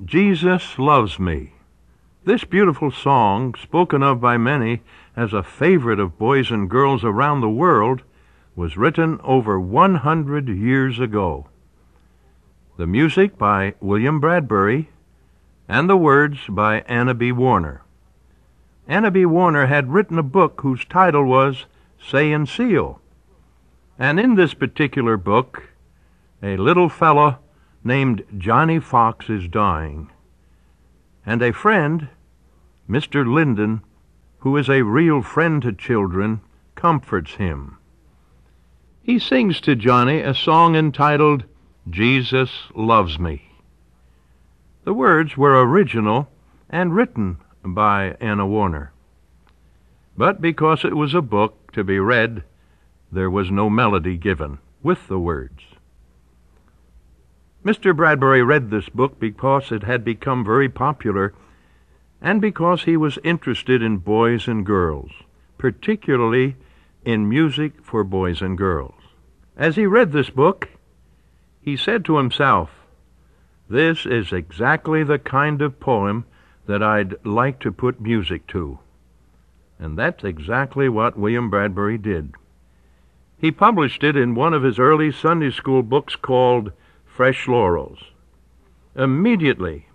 Jesus Loves Me. This beautiful song, spoken of by many as a favorite of boys and girls around the world, was written over 100 years ago. The music by William Bradbury, and the words by Anna B. Warner. Anna B. Warner had written a book whose title was Say and Seal. And in this particular book, a little fellow named Johnny Fox is dying. And a friend, Mr. Linden, who is a real friend to children, comforts him. He sings to Johnny a song entitled, Jesus Loves Me. The words were original and written by Anna Warner. But because it was a book to be read, there was no melody given with the words. Mr. Bradbury read this book because it had become very popular and because he was interested in boys and girls, particularly in music for boys and girls. As he read this book, he said to himself, "This is exactly the kind of poem that I'd like to put music to." And that's exactly what William Bradbury did. He published it in one of his early Sunday school books called Fresh Laurels. Immediately,